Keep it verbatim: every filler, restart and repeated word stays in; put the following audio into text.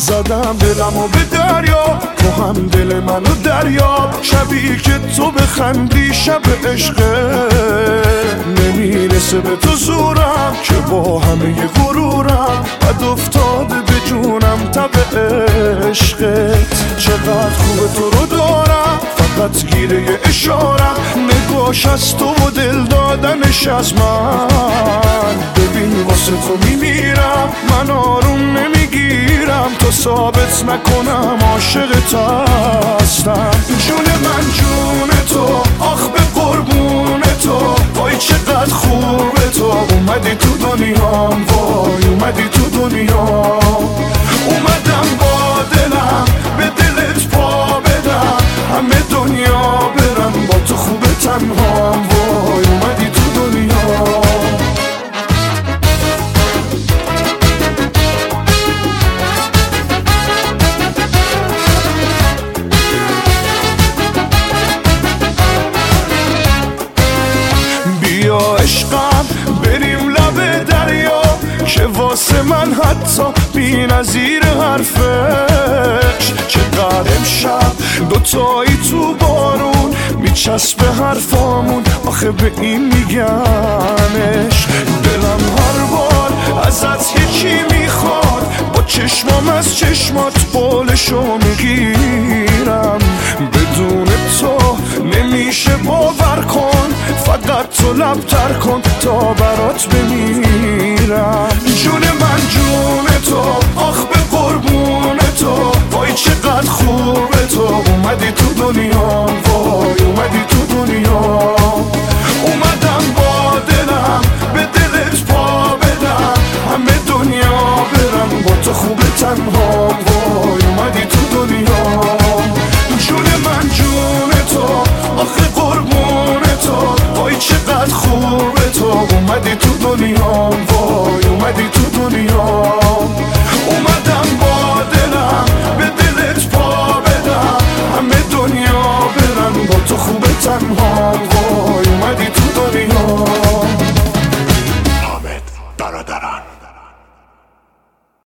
زدم دلم و به دریا، تو هم دل منو دریا. شبی که تو بخندی شب عشقه، نمیرسه به تو زورم که با همه غرورم بد افتاده به جونم تب عشقت. چقدر خوبه تو رو دارم، فقط گیره اشارم، نگاش از تو و دل دادنش از من. ببین واسه تو میمیرم، من آروم نمیگیرم تا ثابت نکنم عاشقت هستم. جون من جون تو، آخ به قربون تو، وای چقدر خوبه تو. اومدی تو دنیام، وای اومدی تو دنیا. اومدم با دلم به دلت پا بدم، همه دنیا برم با تو خوبه تنهام، وای اومدی تو دنیا. بیا عشقم بریم لب دریا، که واسه من حتی بی نظیر حرفش. چقدر امشب دوتایی تو بارون میچسبه حرفامون، آخه به این میگنش. دلم هر بار ازت یکی میخواد، با چشمام از چشمات بالشو میگیرم. بدون تو نمیشه باور کن، فقط تو لبتر کن تا برات بمیرم. جون من جون تو، آخ به قربون تو، وای چقدر خوبه تو. اومدی تو دنیا، وای اومدی تو دنیا. اومدم با دلم به دلت پا بدم، همه دنیا برم با تو خوبه تنها، وای اومدی تو دنیا. جون من جون تو، آخه قربون تو، وای چقدر خوبه تو. اومدی تو دنیا، وای اومدی تو دنیا. اومدم با دلم به دلت پا بدم، همه دنیا برن با تو خوبه تنها.